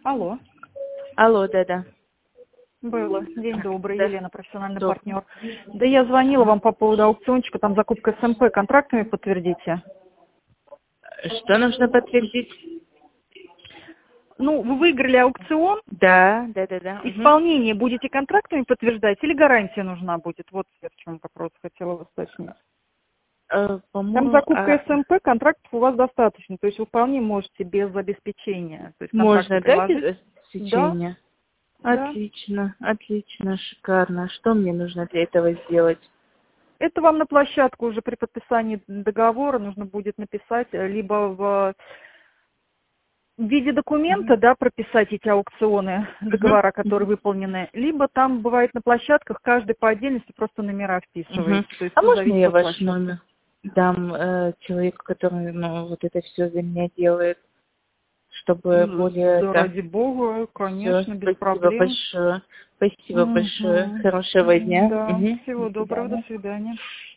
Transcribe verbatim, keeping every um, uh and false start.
Алло, Алло, да-да. было. День добрый, Да. Елена, профессиональный Добрый. партнер. Да я звонила вам по поводу аукциончика, там закупка СМП, контрактами подтвердите. Что нужно подтвердить? Ну, вы выиграли аукцион, Да, да-да-да. Угу. исполнение будете контрактами подтверждать или гарантия нужна будет? Вот я в чем вопрос хотела вас уточнить. Э, Там по-моему, закупка а, СМП, контрактов у вас достаточно, то есть вы вполне можете без обеспечения, то есть контракты можно, да, приложить. без Да, обеспечения? да. Отлично, отлично, шикарно. Что мне нужно для этого сделать? Это вам на площадку уже при подписании договора нужно будет написать, э, либо в в виде Угу. документа, да, прописать эти аукционы, договора, которые выполнены, либо там бывает на площадках, каждый по отдельности просто номера Угу. вписываете, то есть А все можно зависит я от ваш площадки. номер дам э, человеку, который, ну, вот это все за меня делает, чтобы более Да, это... ради бога, Все, конечно, без спасибо проблем. большое. Спасибо большое. Мгм. Хорошего дня. Да, Угу. До всего доброго, до свидания. свидания.